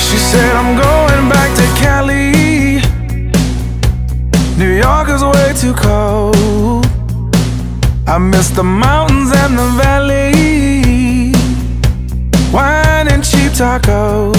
She said, I'm going back to Cali. New York is way too cold. I miss the mountains and the valley, wine and cheap tacos.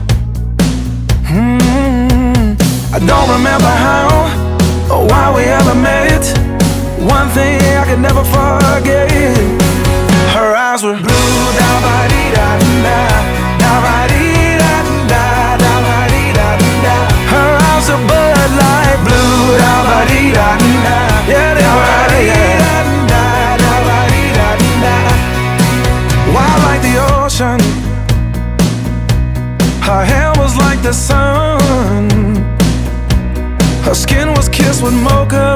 I don't remember how or why we ever met. One thing I could never forget, her eyes were blue, da ba dee da da, da ba dee da da, da ba dee da da. Her eyes are Bud Light blue, da ba dee da da, yeah they were, yeah. Da ba dee da da. Wild like the ocean, her hair was like the sun, her skin was kissed with mocha.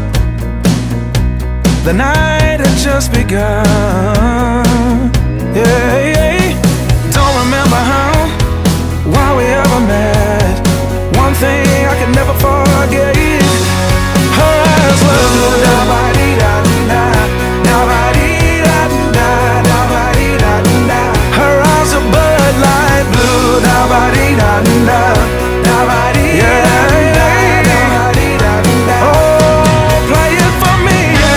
The night had just begun. Yeah, yeah. Don't remember how, why we ever met. One thing I can never forget, her eyes were blue. Da ba dee da da, da ba dee da da, da ba dee da da. Her eyes are Bud Light blue. Da ba dee da da, da ba dee da da, da ba dee da da. Oh, play it for me.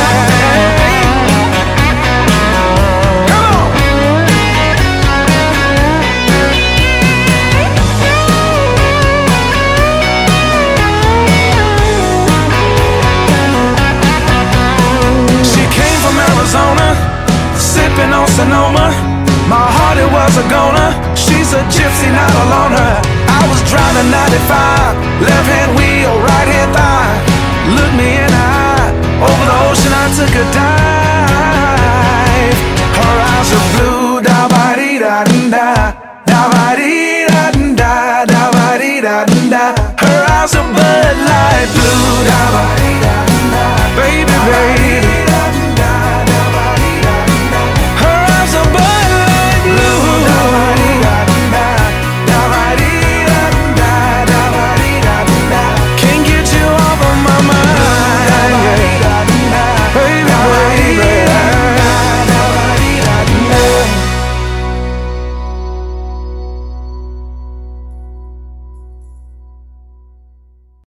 Sipping on Sonoma, my heart it was a goner. She's a gypsy, not a loner. I was driving 95, left hand wheel, right hand thigh. Looked me in the eye, over the ocean I took a dive. Her eyes are blue.